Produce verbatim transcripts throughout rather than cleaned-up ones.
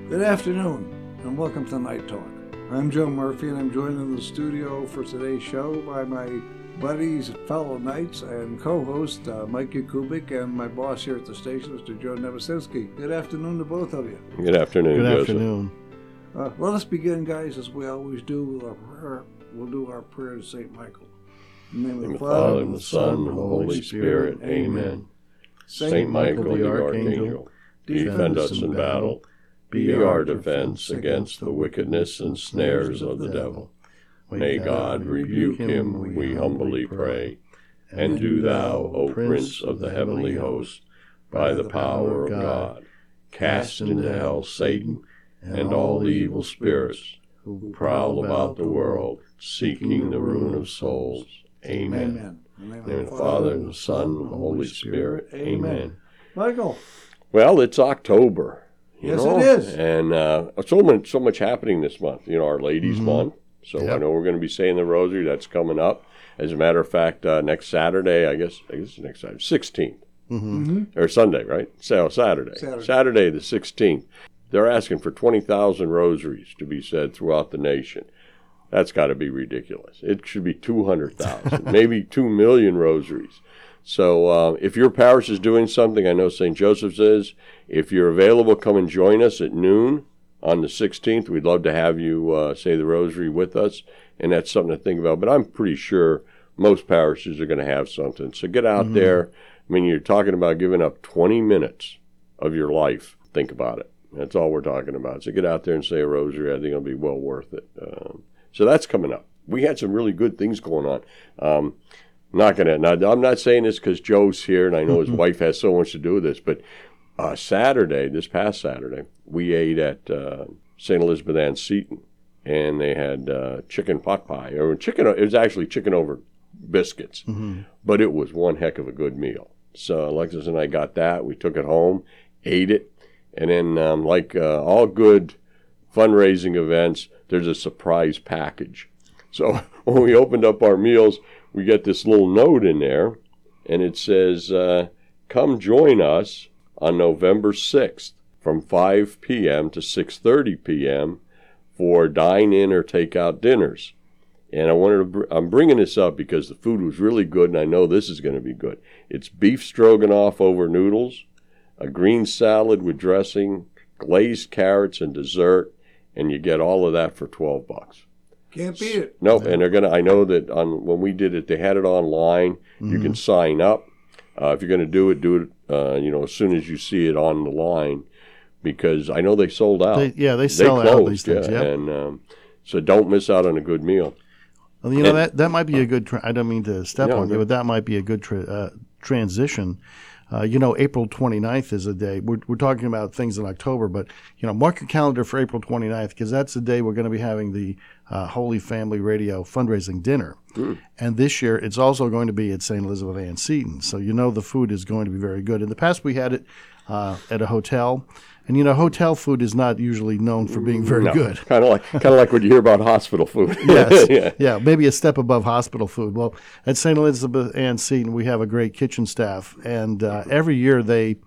Good afternoon, and welcome to Night Talk. I'm Joe Murphy, and I'm joined in the studio for today's show by my buddies, fellow Knights, and co-host uh, Mike Kubik, and my boss here at the station, Mister Joe Nevesinski. Good afternoon to both of you. Good afternoon, Good Joseph. afternoon. Uh, let us begin, guys, as we always do with our prayer. We'll do our prayer to Saint Michael. In the name In of the the Father, Father, and the Son, and the Holy Spirit. Amen. Saint Michael, the Archangel, defend us in battle. Be our defense against the wickedness and snares of the devil. May God rebuke him, we humbly pray. And do thou, O Prince of the heavenly host, by the power of God, cast into hell Satan and all the evil spirits who prowl about the world, seeking the ruin of souls. Amen. In the name of the Father, and the Son, and the Holy Spirit. Amen. Michael. Well, it's October. You Yes, know? it is. And uh, so much, so much happening this month. You know, our Ladies' Mm-hmm. Month. So Yep. I know we're going to be saying the Rosary. That's coming up. As a matter of fact, uh, next Saturday, I guess, I guess it's next Saturday, sixteenth, Mm-hmm. or Sunday, right? So Saturday, Saturday. Saturday the sixteenth. They're asking for twenty thousand rosaries to be said throughout the nation. That's got to be ridiculous. It should be two hundred thousand, maybe two million rosaries. So uh, if your parish is doing something, I know Saint Joseph's is. If you're available, come and join us at noon on the sixteenth. We'd love to have you uh, say the rosary with us, and that's something to think about. But I'm pretty sure most parishes are going to have something. So get out mm-hmm. there. I mean, you're talking about giving up twenty minutes of your life. Think about it. That's all we're talking about. So get out there and say a rosary. I think it'll be well worth it. Um, so that's coming up. We had some really good things going on. Um, Not gonna. Now, I'm not saying this because Joe's here, and I know his wife has so much to do with this. But uh, Saturday, this past Saturday, we ate at uh, Saint Elizabeth Ann Seton, and they had uh, chicken pot pie, or chicken. It was actually chicken over biscuits, mm-hmm. but it was one heck of a good meal. So Alexis and I got that. We took it home, ate it, and then, um, like uh, all good fundraising events, there's a surprise package. So when we opened up our meals, we get this little note in there, and it says, uh, come join us on November sixth from five p.m. to six thirty p.m. for dine-in or take-out dinners. And I wanted to, br- I'm bringing this up because the food was really good, and I know this is going to be good. It's beef stroganoff over noodles, a green salad with dressing, glazed carrots, and dessert, and you get all of that for twelve bucks. Can't beat it. No, and they're gonna. I know that on when we did it, they had it online. Mm-hmm. You can sign up. Uh, if you're gonna do it, do it. Uh, you know, as soon as you see it on the line, because I know they sold out. They, yeah, they sell they closed, out these things. Yeah, yep. and um, so don't miss out on a good meal. Well, you know and, that that might be a good. Tra- I don't mean to step no, on you, but that might be a good tra- uh, transition. Uh, you know, April twenty-ninth is a day. We're, we're talking about things in October, but, you know, mark your calendar for April twenty-ninth because that's the day we're going to be having the uh, Holy Family Radio fundraising dinner. Mm. And this year, it's also going to be at Saint Elizabeth Ann Seton. So, you know, the food is going to be very good. In the past, we had it uh, at a hotel. And, you know, hotel food is not usually known for being very no, good. Kind of like kind of like what you hear about hospital food. Yes. yeah. yeah, maybe a step above hospital food. Well, at Saint Elizabeth Ann Seton, we have a great kitchen staff, and uh, every year they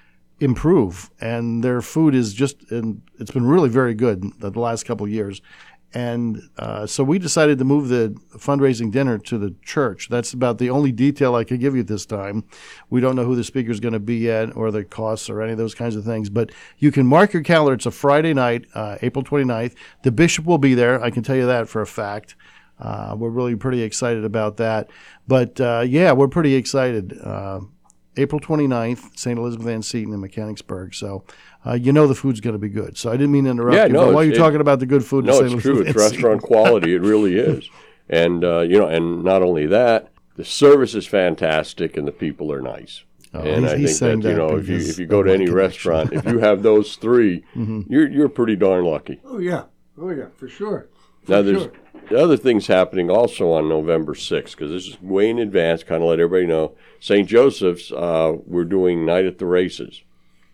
improve, and their food is just, and it's been really very good the last couple of years. And uh, so we decided to move the fundraising dinner to the church. That's about the only detail I could give you at this time. We don't know who the speaker is going to be yet or the costs or any of those kinds of things. But you can mark your calendar. It's a Friday night, uh, April twenty-ninth. The bishop will be there. I can tell you that for a fact. Uh, we're really pretty excited about that. But, uh, yeah, we're pretty excited. Uh, April twenty-ninth, Saint Elizabeth Ann Seton in Mechanicsburg. So, uh, you know the food's going to be good. So I didn't mean to interrupt Yeah, you, no, but while you're it, talking about the good food, no, in it's Saint true. Elizabeth It's Ann restaurant Seton. quality. It really is. And uh, you know, and not only that, the service is fantastic, and the people are nice. Oh, and he's, I he's think that, you that know, if you because if you go of to my any connection. restaurant, if you have those three, mm-hmm. you're you're pretty darn lucky. Oh, yeah. Oh, yeah, for sure. For Now, there's sure. other things happening also on November sixth, because this is way in advance, kind of let everybody know. Saint Joseph's, uh, we're doing Night at the Races,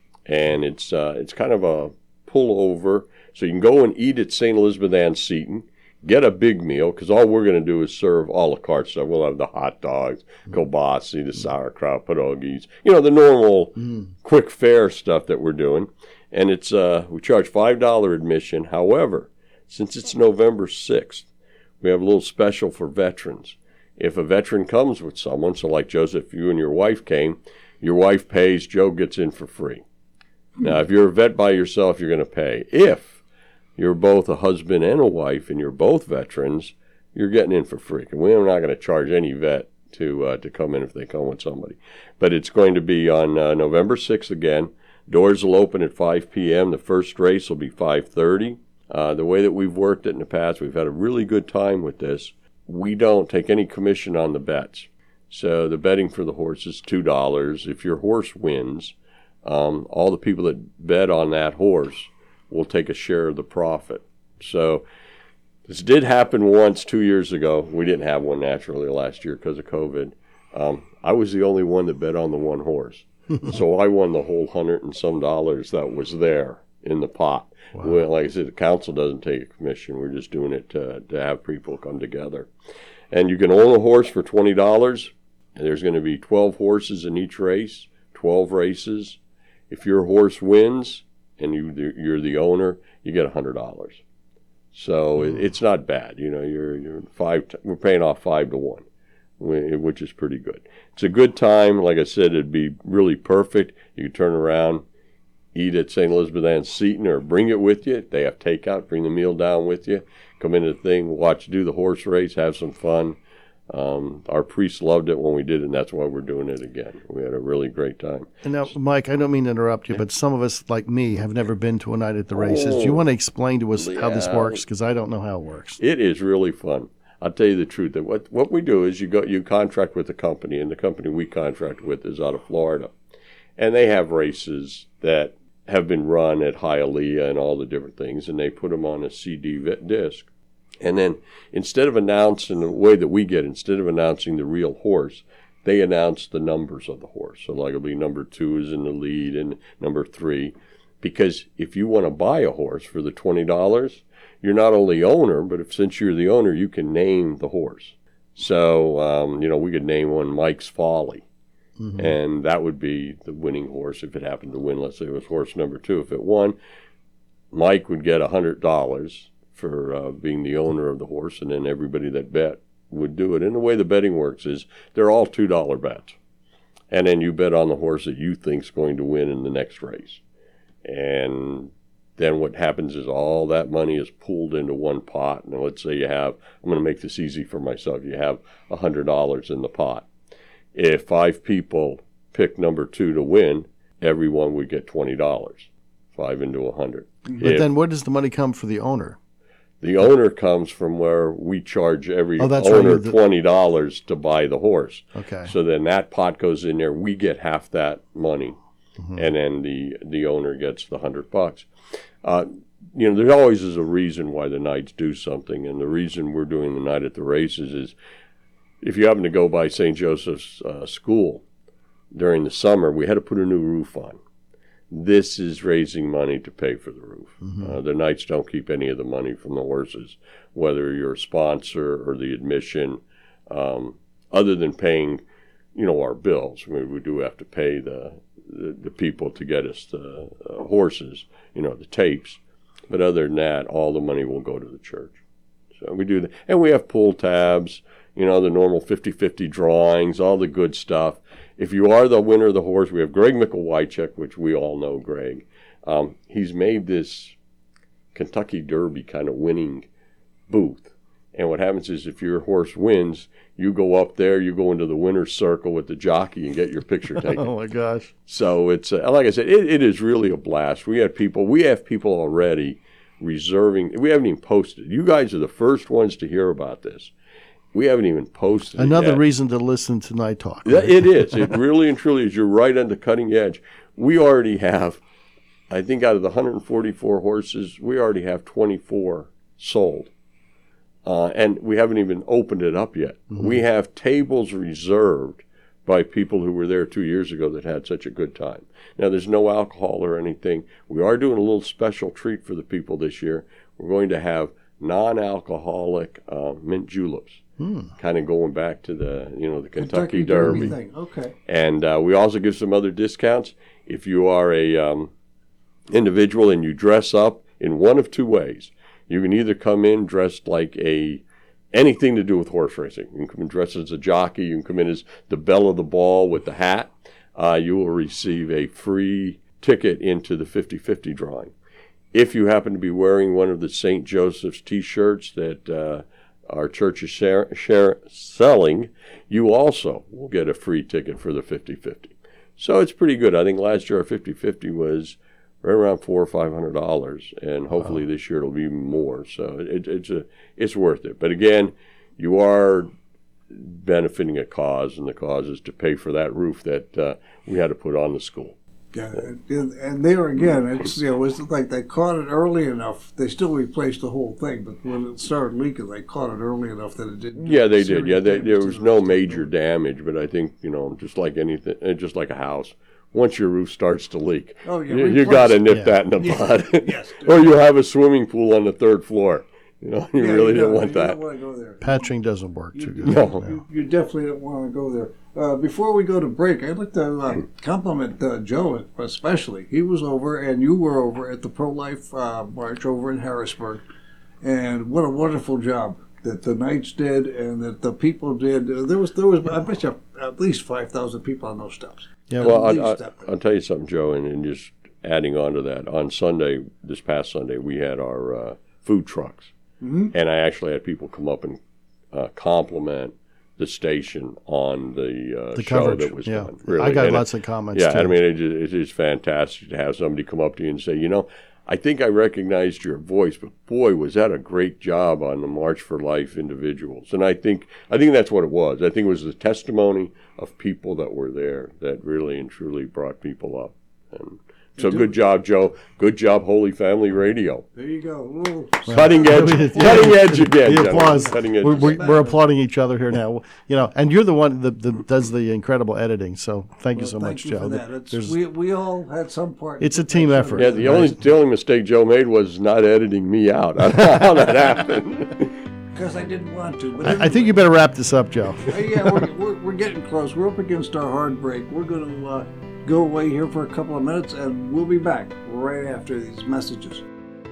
and it's uh, it's kind of a pullover, so you can go and eat at Saint Elizabeth Ann Seton, get a big meal, because all we're going to do is serve a la carte stuff. We'll have the hot dogs, kielbasa, the sauerkraut, pierogies, you know, the normal mm. quick fare stuff that we're doing. And it's uh, we charge five dollars admission. However, since it's November sixth, we have a little special for veterans. If a veteran comes with someone, so like Joseph, you and your wife came, your wife pays, Joe gets in for free. Now, if you're a vet by yourself, you're going to pay. If you're both a husband and a wife and you're both veterans, you're getting in for free. And we're not going to charge any vet to uh, to come in if they come with somebody. But it's going to be on uh, November sixth again. Doors will open at five p.m. The first race will be five thirty. Uh, the way that we've worked it in the past, we've had a really good time with this. We don't take any commission on the bets. So the betting for the horse is two dollars. If your horse wins, um, all the people that bet on that horse will take a share of the profit. So this did happen once two years ago. We didn't have one naturally last year because of COVID. Um, I was the only one that bet on the one horse. So I won the whole hundred and some dollars that was there in the pot. Wow. Well, like I said, the council doesn't take a commission. We're just doing it to, to have people come together. And you can own a horse for twenty dollars. And there's going to be twelve horses in each race, twelve races. If your horse wins and you, you're the owner, you get one hundred dollars. So it, it's not bad. You know, you're, you're five. We're paying off five to one, which is pretty good. It's a good time. Like I said, it'd be really perfect. You could turn around, eat at Saint Elizabeth Ann Seton, or bring it with you. They have takeout. Bring the meal down with you. Come into the thing, watch, do the horse race, have some fun. Um, our priests loved it when we did it, and that's why we're doing it again. We had a really great time. And now, Mike, I don't mean to interrupt you, but some of us, like me, have never been to a night at the races. Do you want to explain to us yeah. how this works? Because I don't know how it works. It is really fun. I'll tell you the truth. That what what we do is you go you contract with a company, and the company we contract with is out of Florida, and they have races that have been run at Hialeah and all the different things, and they put them on a C D disc. And then instead of announcing the way that we get, instead of announcing the real horse, they announce the numbers of the horse. So like it'll be number two is in the lead and number three. Because if you want to buy a horse for the twenty dollars, you're not only owner, but if since you're the owner, you can name the horse. So, um, you know, we could name one Mike's Folly. Mm-hmm. And that would be the winning horse if it happened to win. Let's say it was horse number two. If it won, Mike would get one hundred dollars for uh, being the owner of the horse, and then everybody that bet would do it. And the way the betting works is they're all two dollar bets. And then you bet on the horse that you think's going to win in the next race. And then what happens is all that money is pooled into one pot. And let's say you have, I'm going to make this easy for myself, you have one hundred dollars in the pot. If five people pick number two to win, everyone would get twenty dollars. Five into one hundred. But if, then where does the money come for the owner? The owner comes from where we charge every oh, that's owner right. twenty dollars to buy the horse. Okay. So then that pot goes in there. We get half that money, mm-hmm. and then the the owner gets the hundred bucks. Uh, you know, there always is a reason why the Knights do something, and the reason we're doing the night at the races is if you happen to go by Saint Joseph's uh, School during the summer, we had to put a new roof on. This is raising money to pay for the roof. Mm-hmm. Uh, the Knights don't keep any of the money from the horses, whether you're a sponsor or the admission, um, other than paying, you know, our bills. I mean, we do have to pay the the, the people to get us the uh, horses, you know, the tapes. But other than that, all the money will go to the church. So we do that. And we have pull tabs, you know, the normal fifty-fifty drawings, all the good stuff. If you are the winner of the horse, we have Greg Michalwychuk, which we all know Greg. Um, he's made this Kentucky Derby kind of winning booth. And what happens is if your horse wins, you go up there, you go into the winner's circle with the jockey and get your picture taken. Oh, my gosh. So it's, uh, like I said, it, it is really a blast. We have people, we have people already reserving. We haven't even posted. You guys are the first ones to hear about this. We haven't even posted Another it yet. reason to listen to Night Talk. Right? It is. It really and truly is. You're right on the cutting edge. We already have, I think out of the one hundred forty-four horses, we already have twenty-four sold. Uh, and we haven't even opened it up yet. Mm-hmm. We have tables reserved by people who were there two years ago that had such a good time. Now, there's no alcohol or anything. We are doing a little special treat for the people this year. We're going to have non-alcoholic uh, mint juleps. Hmm. Kind of going back to the, you know, the Kentucky, Kentucky Derby. Derby thing. Okay. And uh, we also give some other discounts. If you are a um, individual, and you dress up in one of two ways. You can either come in dressed like a anything to do with horse racing. You can come in dressed as a jockey. You can come in as the belle of the ball with the hat. Uh, you will receive a free ticket into the fifty-fifty drawing. If you happen to be wearing one of the Saint Joseph's T-shirts that uh, our church is share, share, selling, you also will get a free ticket for the fifty-fifty. So it's pretty good. I think last year our fifty-fifty was right around four or five hundred dollars, and hopefully wow. this year it'll be even more. So it, it's a it's worth it. But again, you are benefiting a cause, and the cause is to pay for that roof that uh, we had to put on the school. Yeah, and, and there again, it's you know, it's like they caught it early enough. They still replaced the whole thing, but when it started leaking, they caught it early enough that it didn't. Yeah, they did. Yeah, they, there was no major damage, but I think you know, just like anything, just like a house, once your roof starts to leak, oh, yeah, you, you got to nip yeah. that in the yeah. bud. Yes, or you have a swimming pool on the third floor. You know, you yeah, really you don't want you that. Don't want to go there. Patching doesn't work too good. No. You, you definitely don't want to go there. Uh, before we go to break, I'd like to uh, compliment uh, Joe especially. He was over, and you were over at the Pro-Life uh, March over in Harrisburg. And what a wonderful job that the Knights did and that the people did. There was, there was I bet you, at least five thousand people on those steps. Yeah, well, I, I, I'll tell you something, Joe, and, and just adding on to that. On Sunday, this past Sunday, we had our uh, food trucks. Mm-hmm. And I actually had people come up and uh, compliment the station on the, uh, the show coverage. that was yeah. done. Really. I got and lots it, of comments, yeah, too. I mean, it, it is fantastic to have somebody come up to you and say, you know, I think I recognized your voice, but boy, was that a great job on the March for Life individuals. And I think I think that's what it was. I think it was the testimony of people that were there that really and truly brought people up. And so good job, Joe. Good job, Holy Family Radio. There you go. Well, cutting edge, yeah. cutting edge again. The applause. Cutting edge. We're, we're, we're applauding each other here now. You know, and you're the one that, that does the incredible editing. So thank well, you so thank much, you Joe. For that. It's, There's- we we all had some part. It's a team effort. Yeah, the only the only mistake Joe made was not editing me out. I don't know how that happened. Because I didn't want to. But I, I think you better wrap this up, Joe. uh, yeah, we're, we're, we're getting close. We're up against our hard break. We're going to uh, go away here for a couple of minutes, and we'll be back right after these messages.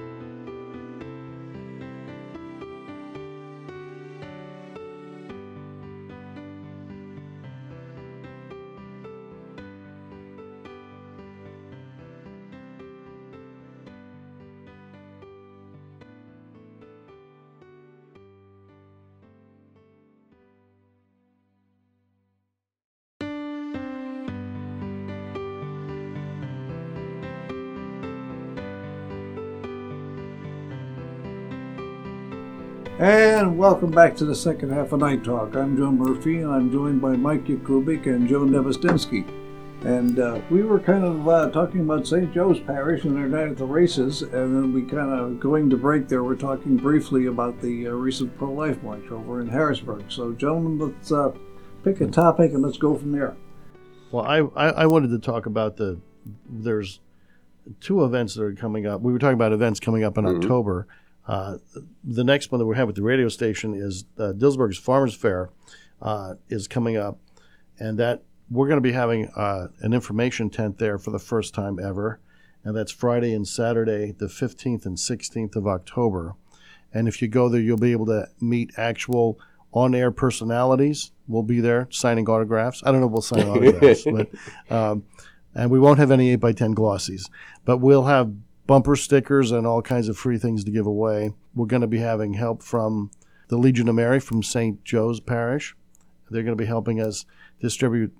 And welcome back to the second half of Night Talk. I'm Joe Murphy, and I'm joined by Mike Yakubik and Joe Nevestinsky. And uh, we were kind of uh, talking about Saint Joe's Parish and their night at the races, and then we kind of, going to break there, we're talking briefly about the uh, recent Pro-Life March over in Harrisburg. So, gentlemen, let's uh, pick a topic and let's go from there. Well, I, I, I wanted to talk about the, there's two events that are coming up. We were talking about events coming up in mm-hmm. October. Uh, the next one that we have at the radio station is uh, Dillsburg's Farmers Fair uh, is coming up, and that we're going to be having uh, an information tent there for the first time ever, and that's Friday and Saturday, the fifteenth and sixteenth of October. And if you go there, you'll be able to meet actual on-air personalities. We'll be there signing autographs. I don't know if we'll sign autographs, but um, and we won't have any eight by ten glossies, but we'll have bumper stickers and all kinds of free things to give away. We're going to be having help from the Legion of Mary from Saint Joe's Parish. They're going to be helping us distribute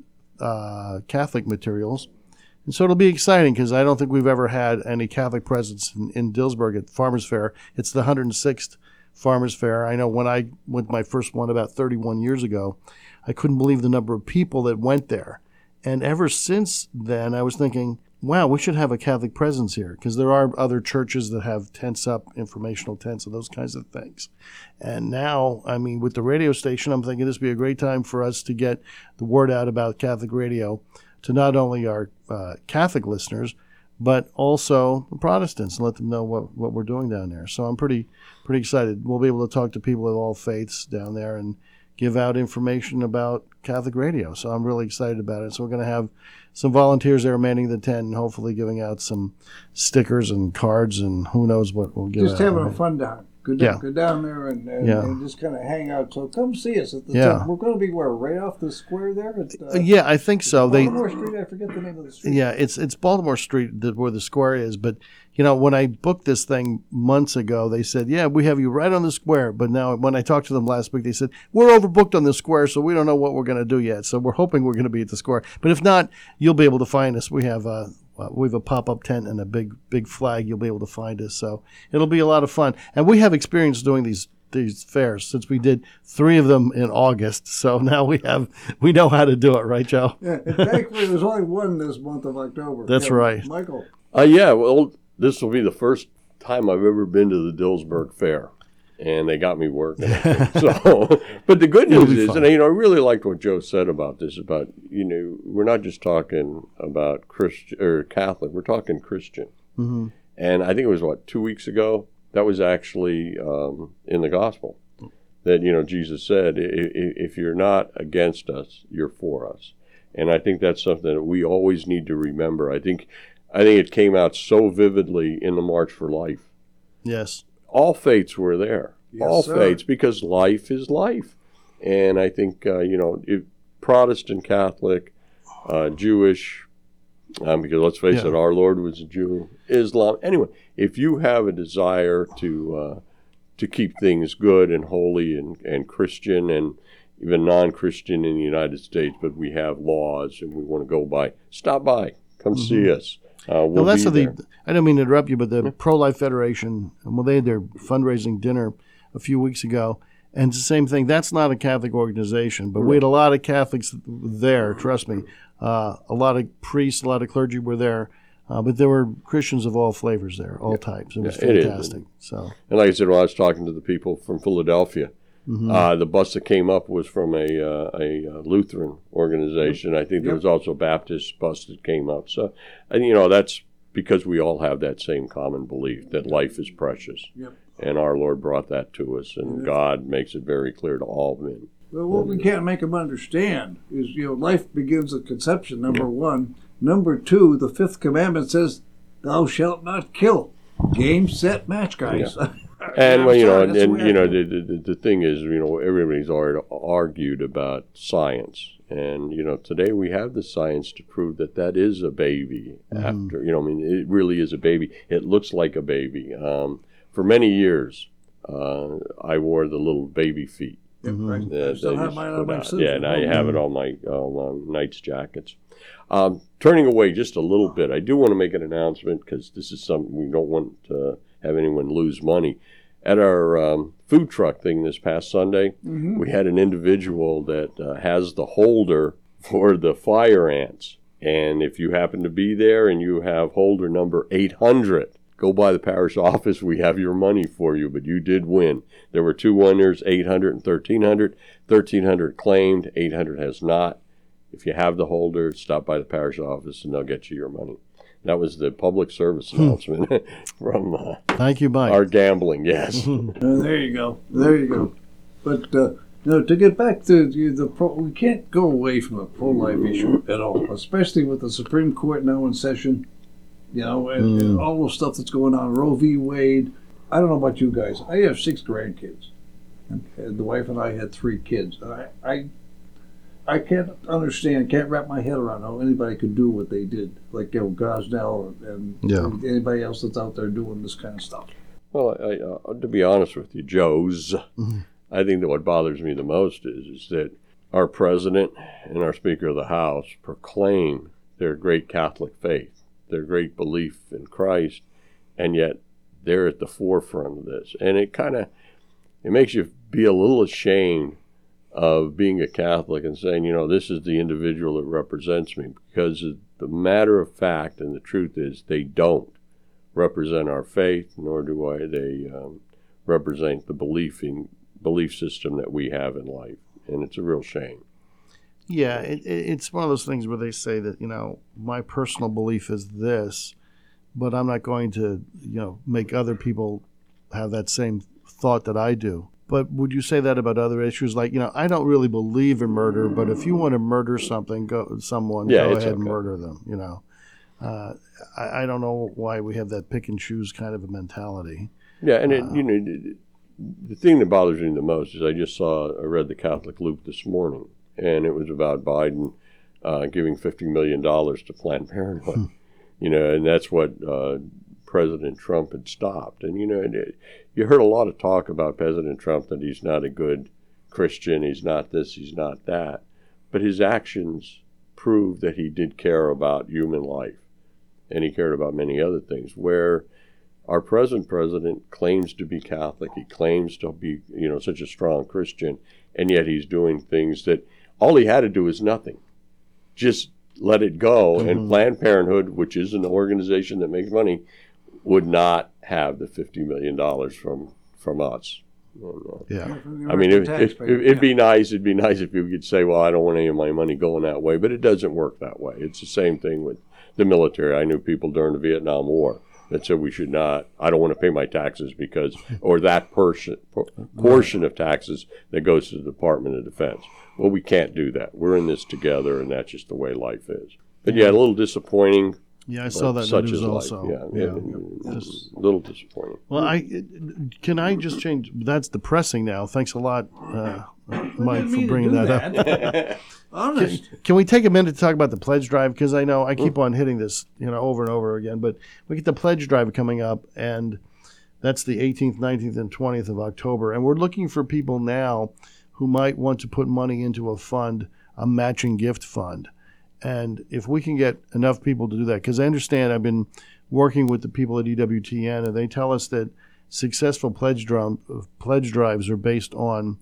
uh, Catholic materials. And so it'll be exciting because I don't think we've ever had any Catholic presence in, in Dillsburg at Farmers Fair. It's the one hundred sixth Farmers Fair. I know when I went my first one about thirty-one years ago, I couldn't believe the number of people that went there. And ever since then, I was thinking, wow, we should have a Catholic presence here because there are other churches that have tents up, informational tents and those kinds of things. And now, I mean, with the radio station, I'm thinking this would be a great time for us to get the word out about Catholic radio to not only our uh, Catholic listeners, but also the Protestants, and let them know what, what we're doing down there. So I'm pretty pretty excited. We'll be able to talk to people of all faiths down there and give out information about Catholic radio. So I'm really excited about it. So we're going to have some volunteers there manning the tent and hopefully giving out some stickers and cards and who knows what we'll give Just out. having Right? a fun time. Go, Yeah. go down there and, and, Yeah. and just kind of hang out. So come see us at the Yeah. tent. We're going to be where, right off the square there? At, uh, Uh, yeah, I think so. They Baltimore Street. I forget the name of the street. Yeah, it's it's Baltimore Street that, where the square is. But, you know, when I booked this thing months ago, they said, yeah, we have you right on the square. But now when I talked to them last week, they said, we're overbooked on the square, so we don't know what we're going to do yet. So we're hoping we're going to be at the square. But if not, you'll be able to find us. We have a, we have a pop-up tent and a big, big flag. You'll be able to find us. So it'll be a lot of fun. And we have experience doing these these fairs since we did three of them in August. So now we have we know how to do it, right, Joe? Yeah, and thankfully there's only one this month of October. That's Yeah, right. Michael. Uh, yeah, well, this will be the first time I've ever been to the Dillsburg Fair, and they got me working. I think. So, but the good It'll news be is, fun. and you know, I really liked what Joe said about this. About you know, we're not just talking about Christian or Catholic; we're talking Christian. Mm-hmm. And I think it was what two weeks ago that was actually um, in the gospel that you know Jesus said, "If you're not against us, you're for us." And I think that's something that we always need to remember. I think. I think it came out so vividly in the March for Life. Yes. All faiths were there. Yes, all sir. faiths, because life is life. And I think, uh, you know, if Protestant, Catholic, uh, Jewish, um, because let's face Yeah. it, our Lord was a Jew, Islam. Anyway, if you have a desire to uh, to keep things good and holy and, and Christian and even non-Christian in the United States, but we have laws and we want to go by, stop by. Come Mm-hmm. see us. Uh, we'll Well, that's be what the, there. I don't mean to interrupt you, but the Pro-Life Federation, well, they had their fundraising dinner a few weeks ago, and it's the same thing. That's not a Catholic organization, but we had a lot of Catholics there, trust me. Uh, a lot of priests, a lot of clergy were there, uh, but there were Christians of all flavors there, all types. It was Yeah, it is. fantastic. So, And like I said, when I was talking to the people from Philadelphia, Mm-hmm. uh, the bus that came up was from a, uh, a uh, Lutheran organization. I think there was also a Baptist bus that came up. So, and, you know, that's because we all have that same common belief that life is precious. Yep. And our Lord brought that to us, and God makes it very clear to all men. Well, what we can't make them understand is, you know, life begins at conception, number one. Number two, the fifth commandment says, thou shalt not kill. Game, set, match, guys. And I'm well, you know, sorry, and, that's the and way you I know, feel. the, the the thing is, you know, everybody's already argued about science, and you know, today we have the science to prove that that is a baby. After you know, I mean, it really is a baby. It looks like a baby. Um, for many years, uh, I wore the little baby feet. Yep, right. that I still they have used to mine put on my out. suit. Yeah, and I have it on my on my Knights jackets. Um, turning away just a little bit, I do want to make an announcement because this is something we don't want to have anyone lose money. At our um, food truck thing this past Sunday, Mm-hmm. we had an individual that uh, has the holder for the fire ants. And if you happen to be there and you have holder number eight hundred, go by the parish office. We have your money for you, but you did win. There were two winners, eight hundred and thirteen hundred. thirteen hundred claimed, eight hundred has not. If you have the holder, stop by the parish office and they'll get you your money. That was the public service announcement from uh, thank you, Mike. our gambling, yes. Uh, there you go. There you go. But uh, no, to get back to the, the pro, we can't go away from the pro-life issue at all, especially with the Supreme Court now in session. You know, and, and all the stuff that's going on, Roe v. Wade. I don't know about you guys. I have six grandkids, and, and the wife and I had three kids. And I, I, I can't understand, can't wrap my head around how anybody could do what they did, like you know Gosnell and Yeah. anybody else that's out there doing this kind of stuff. Well, I, uh, to be honest with you, Joe's, I think that what bothers me the most is, is that our president and our Speaker of the House proclaim their great Catholic faith, their great belief in Christ, and yet they're at the forefront of this. And it kind of, it makes you be a little ashamed of being a Catholic and saying, you know, this is the individual that represents me, because the matter of fact and the truth is they don't represent our faith, nor do I they um, represent the belief in belief system that we have in life, and it's a real shame. Yeah, it, it, it's one of those things where they say that, you know, my personal belief is this, but I'm not going to, you know, make other people have that same thought that I do. But would you say that about other issues? Like, you know, I don't really believe in murder, but if you want to murder something, go someone, Yeah, go it's ahead and okay. murder them. You know, uh, I, I don't know why we have that pick and choose kind of a mentality. Yeah, and it, you know, the thing that bothers me the most is I just saw, I read the Catholic Loop this morning, and it was about Biden uh, giving fifty million dollars to Planned Parenthood. You know, and that's what uh, President Trump had stopped. And, you know, it, you heard a lot of talk about President Trump that he's not a good Christian, he's not this, he's not that. But his actions prove that he did care about human life, and he cared about many other things, where our present president claims to be Catholic, he claims to be, you know, such a strong Christian, and yet he's doing things that all he had to do is nothing. Just let it go, mm-hmm. and Planned Parenthood, which is an organization that makes money, would not have the fifty million dollars from from us. Yeah, I mean, it, it, it, it'd be nice. It'd be nice if you could say, "Well, I don't want any of my money going that way," but it doesn't work that way. It's the same thing with the military. I knew people during the Vietnam War that said we should not. I don't want to pay my taxes because, or that portion portion of taxes that goes to the Department of Defense. Well, we can't do that. We're in this together, and that's just the way life is. But yeah, a little disappointing. Yeah, I saw that such news is also. Life. Yeah, yeah. yeah. Just a little disappointing. Well, I can I just change. That's depressing now. Thanks a lot, uh, Mike, for bringing that, that up. Honest. Can, can we take a minute to talk about the pledge drive? Because I know I keep on hitting this, you know, over and over again. But we get the pledge drive coming up, and that's the eighteenth, nineteenth, and twentieth of October. And we're looking for people now who might want to put money into a fund, a matching gift fund. And if we can get enough people to do that, because I understand I've been working with the people at E W T N, and they tell us that successful pledge, drum, pledge drives are based on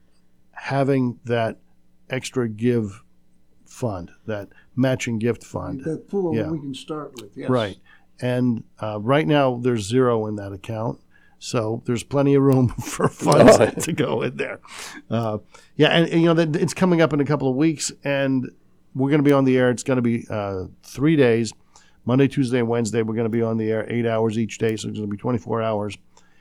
having that extra give fund, that matching gift fund. That pool Yeah. we can start with, yes. Right. And uh, right now there's zero in that account. So there's plenty of room for funds to go in there. Uh, yeah, and, and you know, that it's coming up in a couple of weeks, and we're going to be on the air. It's going to be uh, three days, Monday, Tuesday, and Wednesday. We're going to be on the air eight hours each day, so it's going to be twenty-four hours.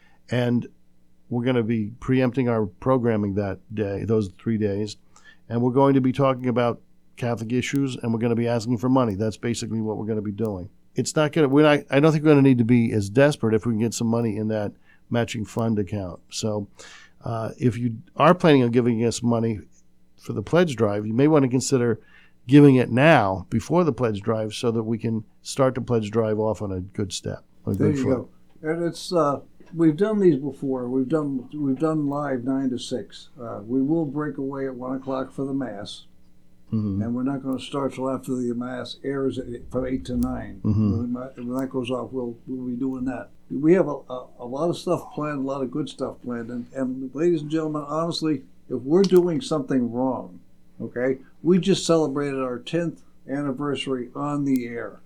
And we're going to be preempting our programming that day, those three days. And we're going to be talking about Catholic issues, and we're going to be asking for money. That's basically what we're going to be doing. It's not going to, we're not, I don't think we're going to need to be as desperate if we can get some money in that matching fund account. So uh, if you are planning on giving us money for the pledge drive, you may want to consider giving it now before the pledge drive so that we can start the pledge drive off on a good step. A There good you foot. go. And it's uh, we've done these before. We've done we've done live nine to six. Uh, we will break away at one o'clock for the mass, Mm-hmm. and we're not going to start till after the mass airs at, from eight to nine. Mm-hmm. When, that, when that goes off, we'll we'll be doing that. We have a, a, a lot of stuff planned, a lot of good stuff planned, and, and ladies and gentlemen, honestly, if we're doing something wrong, okay, we just celebrated our tenth anniversary on the air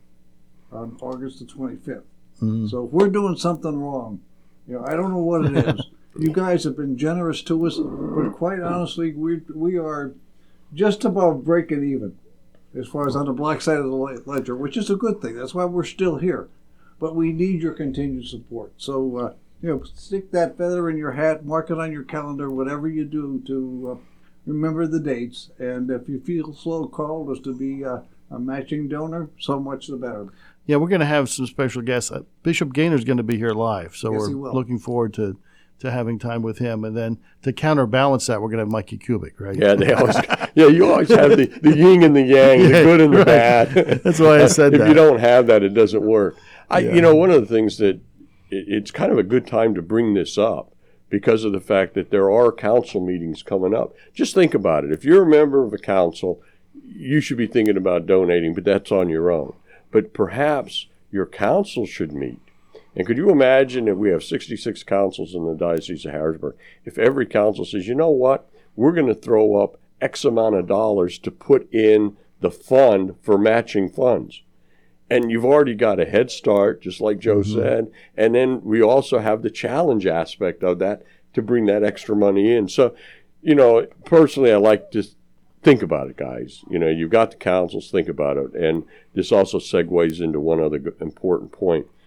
on August the twenty-fifth. Mm-hmm. So if we're doing something wrong, you know, I don't know what it is. You guys have been generous to us, but quite honestly, we we are just above breaking even as far as on the black side of the ledger, which is a good thing. That's why we're still here. But we need your continued support. So, uh, you know, stick that feather in your hat, mark it on your calendar, whatever you do to uh, remember the dates. And if you feel so called as to be uh, a matching donor, so much the better. Yeah, we're going to have some special guests. Uh, Bishop Gaynor's going to be here live, so Yes, we're he will. looking forward to, to having time with him. And then to counterbalance that, we're going to have Mikey Kubik, right? Yeah, they always. Yeah, you always have the, the yin and the yang, the Yeah, good and the right. bad. That's why I said if that. you don't have that, it doesn't work. I, Yeah. you know, one of the things that it, it's kind of a good time to bring this up because of the fact that there are council meetings coming up. Just think about it. If you're a member of a council, you should be thinking about donating, but that's on your own. But perhaps your council should meet. And could you imagine if we have sixty-six councils in the Diocese of Harrisburg, if every council says, you know what, we're going to throw up X amount of dollars to put in the fund for matching funds. And you've already got a head start, just like Joe Mm-hmm. said. And then we also have the challenge aspect of that to bring that extra money in. So, you know, personally, I like to think about it, guys. You know, you've got the councils, think about it. And this also segues into one other g- important point.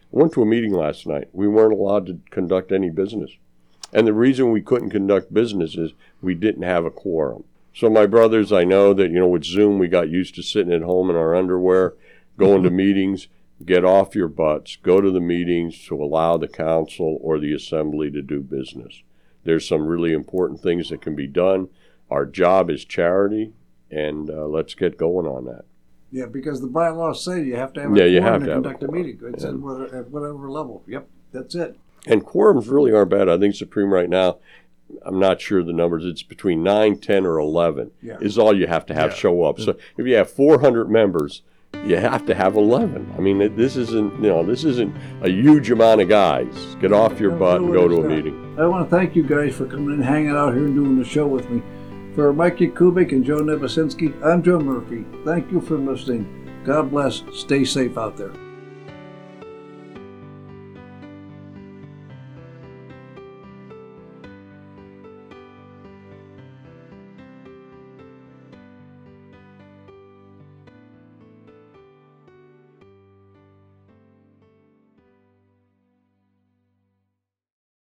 I went to a meeting last night. We weren't allowed to conduct any business. And the reason we couldn't conduct business is we didn't have a quorum. So my brothers, I know that, you know, with Zoom, we got used to sitting at home in our underwear, going to meetings. Get off your butts. Go to the meetings to allow the council or the assembly to do business. There's some really important things that can be done. Our job is charity, and uh, let's get going on that. Yeah, because the bylaws say you have to have a Yeah, you quorum have to to have conduct a a meeting. quorum. It's Yeah. at, whatever, at whatever level. Yep, that's it. And quorums really aren't bad. I think Supreme right now, I'm not sure the numbers, it's between nine, ten, or eleven Yeah. is all you have to have Yeah. show up. So if you have four hundred members, you have to have eleven. I mean, it- this isn't, you know, this isn't a huge amount of guys. Get off your No, butt no, and go to it's a not. meeting. I want to thank you guys for coming and hanging out here and doing the show with me. For Mikey Kubik and Joe Nevesinski, I'm Joe Murphy. Thank you for listening. God bless. Stay safe out there.